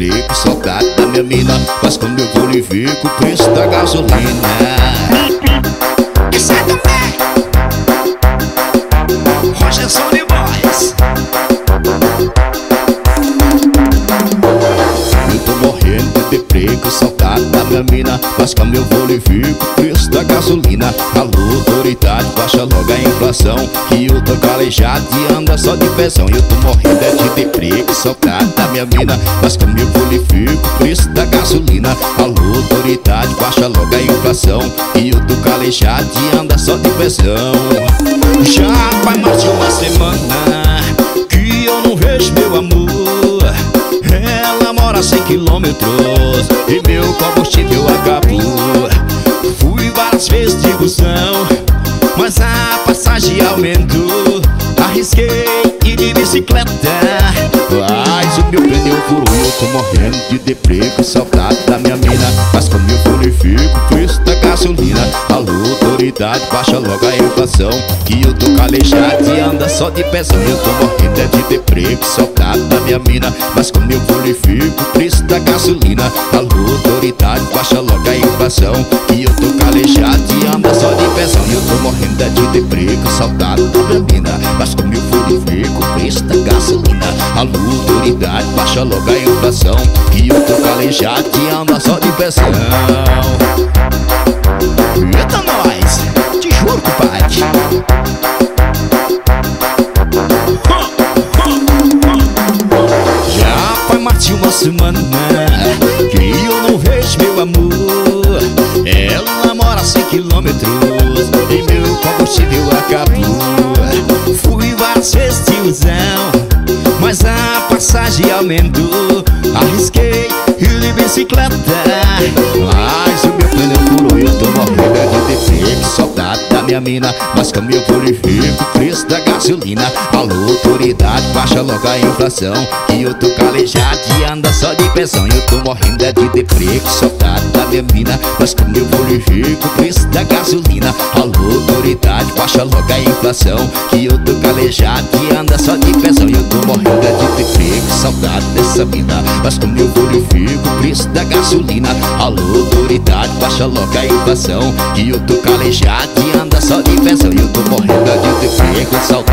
deprego, saudade da minha mina. Mas quando eu verifico o preço da gasolina. Isso é também Roger Sony Boys. Eu tô morrendo de deprego, saudade da minha mina. Mas quando eu verifico o preço da gasolina. Alô, autoridade, baixa logo a inflação, que eu tô calejado e anda só de pezão. Eu tô morrendo de deprego, saudade da minha mina. Mas quando eu verifico o preço da gasolina. Alô, autoridade, baixa logo a inflação, que eu tô calejado e anda só de pezão. Já faz mais de uma semana que eu não vejo meu amor. Ela mora a 100 quilômetros e meu combustível acabou. Fui várias vezes de busão, mas a passagem aumentou. Arrisquei ir de bicicleta, mas o meu pneu furou. Eu tô morrendo de deprego, saudade da minha mina. Mas quando eu verifico o preço da gasolina. Alô, autoridade, baixa logo a inflação, que eu tô calejado e anda só de pezão. Eu tô morrendo de deprego, saudade da minha mina. Mas quando eu verifico o preço da gasolina. Alô, autoridade, baixa logo a inflação, que eu tô calejado e anda só de pezão. Eu tô morrendo de deprego, saudade da minha mina. Mas quando eu verifico o preço da gasolina. Alô, autoridade, baixa logo a inflação, que eu tô calejado e anda só de pezão. Eita nós, te juro, compadre. Já faz mais de uma semana que eu não vejo meu amor. Ela mora a 100 quilômetros e meu combustível acabou. Fui várias vezes de busão, mas a passagem aumentou. Arrisquei ir de bicicleta, mas o meu pneu furou. Eu tô morrendo de deprego, saudade da minha mina. Mas quando eu verifico o preço da gasolina. Alô, autoridade, baixa logo a inflação, que eu tô calejado e anda só de pezão. Eu tô morrendo de deprego, saudade da minha mina. Mas quando eu verifico o preço da gasolina. Alô, autoridade, baixa logo a inflação, que eu tô calejado e anda só de pezão. Eu tô morrendo de deprego, saudade dessa mina. Mas quando eu verifico o preço da gasolina. Alô, autoridade, baixa logo a inflação, que eu tô calejado e anda só de pezão. Eu tô morrendo de deprego, saudade